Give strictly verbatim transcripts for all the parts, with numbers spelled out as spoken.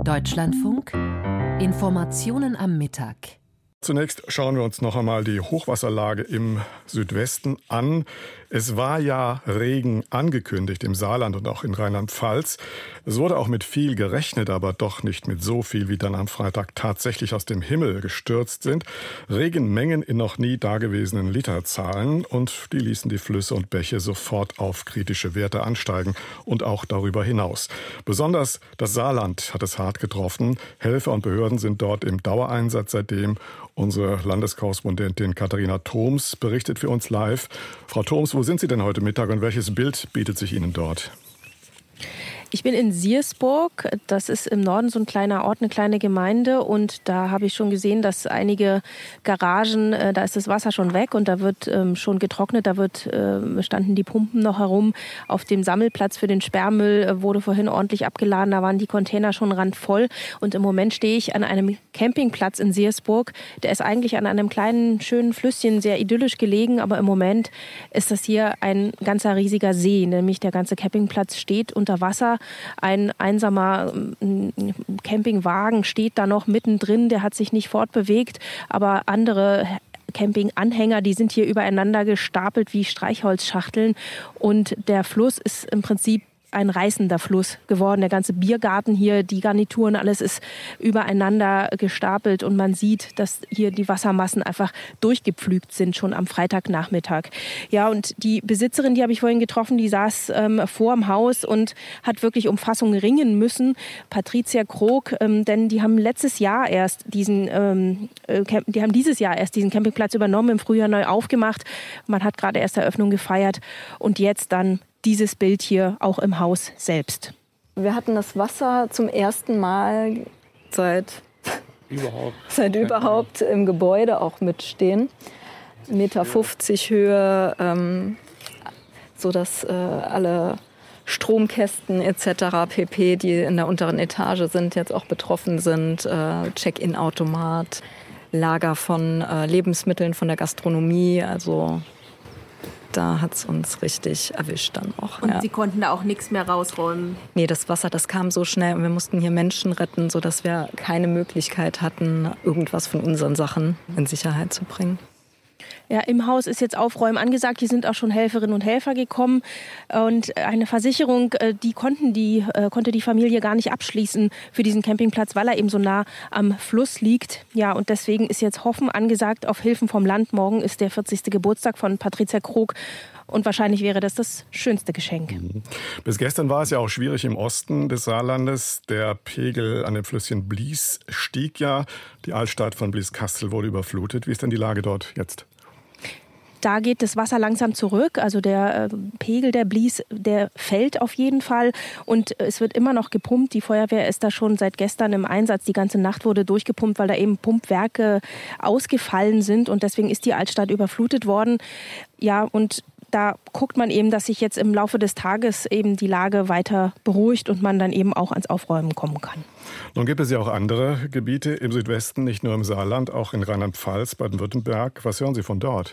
Deutschlandfunk, Informationen am Mittag. Zunächst schauen wir uns noch einmal die Hochwasserlage im Südwesten an. Es war ja Regen angekündigt im Saarland und auch in Rheinland-Pfalz. Es wurde auch mit viel gerechnet, aber doch nicht mit so viel, wie dann am Freitag tatsächlich aus dem Himmel gestürzt sind. Regenmengen in noch nie dagewesenen Literzahlen, und die ließen die Flüsse und Bäche sofort auf kritische Werte ansteigen und auch darüber hinaus. Besonders das Saarland hat es hart getroffen. Helfer und Behörden sind dort im Dauereinsatz seitdem. Unsere Landeskorrespondentin Katharina Thoms berichtet für uns live. Frau Thoms, wo sind Sie denn heute Mittag und welches Bild bietet sich Ihnen dort? Ich bin in Siersburg, das ist im Norden so ein kleiner Ort, eine kleine Gemeinde, und da habe ich schon gesehen, dass einige Garagen, äh, da ist das Wasser schon weg und da wird ähm, schon getrocknet, da wird, äh, standen die Pumpen noch herum. Auf dem Sammelplatz für den Sperrmüll äh, wurde vorhin ordentlich abgeladen, da waren die Container schon randvoll, und im Moment stehe ich an einem Campingplatz in Siersburg. Der ist eigentlich an einem kleinen, schönen Flüsschen, sehr idyllisch gelegen, aber im Moment ist das hier ein ganzer riesiger See, nämlich der ganze Campingplatz steht unter Wasser. Ein einsamer Campingwagen steht da noch mittendrin, der hat sich nicht fortbewegt, aber andere Campinganhänger, die sind hier übereinander gestapelt wie Streichholzschachteln, und der Fluss ist im Prinzip ein reißender Fluss geworden. Der ganze Biergarten hier, die Garnituren, alles ist übereinander gestapelt, und man sieht, dass hier die Wassermassen einfach durchgepflügt sind, schon am Freitagnachmittag. Ja, und die Besitzerin, die habe ich vorhin getroffen, die saß ähm, vor dem Haus und hat wirklich um Fassung ringen müssen. Patricia Krog, ähm, denn die haben letztes Jahr erst diesen, ähm, äh, die haben dieses Jahr erst diesen Campingplatz übernommen, im Frühjahr neu aufgemacht. Man hat gerade erst Eröffnung gefeiert, und jetzt dann dieses Bild hier auch im Haus selbst. Wir hatten das Wasser zum ersten Mal seit überhaupt, seit überhaupt im Gebäude auch mitstehen. eins Komma fünfzig Meter Höhe, ähm, sodass äh, alle Stromkästen et cetera pp., die in der unteren Etage sind, jetzt auch betroffen sind. Äh, Check-in-Automat, Lager von äh, Lebensmitteln von der Gastronomie, also da hat es uns richtig erwischt dann auch. Und ja. Sie konnten da auch nichts mehr rausräumen? Nee, das Wasser, das kam so schnell, und wir mussten hier Menschen retten, sodass wir keine Möglichkeit hatten, irgendwas von unseren Sachen in Sicherheit zu bringen. Ja, im Haus ist jetzt Aufräumen angesagt. Hier sind auch schon Helferinnen und Helfer gekommen. Und eine Versicherung, die, konnten die konnte die Familie gar nicht abschließen für diesen Campingplatz, weil er eben so nah am Fluss liegt. Ja, und deswegen ist jetzt Hoffen angesagt auf Hilfen vom Land. Morgen ist der vierzigste Geburtstag von Patricia Krog. Und wahrscheinlich wäre das das schönste Geschenk. Bis gestern war es ja auch schwierig im Osten des Saarlandes. Der Pegel an dem Flüsschen Blies stieg ja. Die Altstadt von Blieskastel wurde überflutet. Wie ist denn die Lage dort jetzt? Da geht das Wasser langsam zurück, also der äh, Pegel der Blies, der fällt auf jeden Fall, und es wird immer noch gepumpt. Die Feuerwehr ist da schon seit gestern im Einsatz. Die ganze Nacht wurde durchgepumpt, weil da eben Pumpwerke ausgefallen sind, und deswegen ist die Altstadt überflutet worden. Ja, und da guckt man eben, dass sich jetzt im Laufe des Tages eben die Lage weiter beruhigt und man dann eben auch ans Aufräumen kommen kann. Nun gibt es ja auch andere Gebiete im Südwesten, nicht nur im Saarland, auch in Rheinland-Pfalz, Baden-Württemberg. Was hören Sie von dort?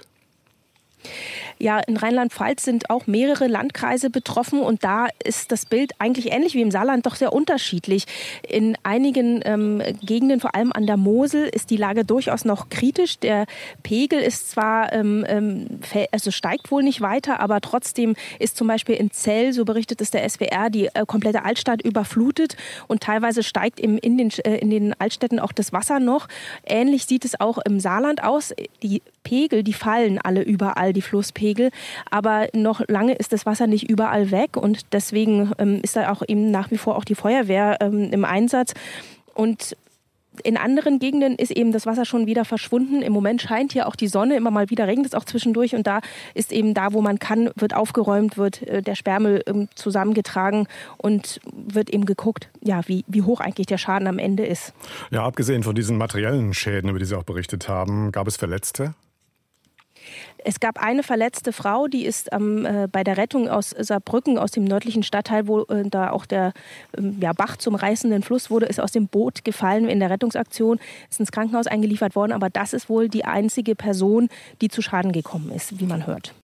Ja, in Rheinland-Pfalz sind auch mehrere Landkreise betroffen, und da ist das Bild eigentlich ähnlich wie im Saarland, doch sehr unterschiedlich. In einigen ähm, Gegenden, vor allem an der Mosel, ist die Lage durchaus noch kritisch. Der Pegel ist zwar, ähm, also steigt wohl nicht weiter, aber trotzdem ist zum Beispiel in Zell, so berichtet es der S W R, die äh, komplette Altstadt überflutet, und teilweise steigt eben in den, äh, in den Altstädten auch das Wasser noch. Ähnlich sieht es auch im Saarland aus. Die Pegel, die fallen alle überall, die Flusspegel. Aber noch lange ist das Wasser nicht überall weg, und deswegen ähm, ist da auch eben nach wie vor auch die Feuerwehr ähm, im Einsatz. Und in anderen Gegenden ist eben das Wasser schon wieder verschwunden. Im Moment scheint hier auch die Sonne, immer mal wieder regnet es auch zwischendurch, und da ist eben da, wo man kann, wird aufgeräumt, wird äh, der Sperrmüll ähm, zusammengetragen und wird eben geguckt, ja, wie, wie hoch eigentlich der Schaden am Ende ist. Ja, abgesehen von diesen materiellen Schäden, über die Sie auch berichtet haben, gab es Verletzte? Es gab eine verletzte Frau, die ist ähm, äh, bei der Rettung aus Saarbrücken, aus dem nördlichen Stadtteil, wo äh, da auch der ähm, ja, Bach zum reißenden Fluss wurde, ist aus dem Boot gefallen in der Rettungsaktion, ist ins Krankenhaus eingeliefert worden. Aber das ist wohl die einzige Person, die zu Schaden gekommen ist, wie man hört.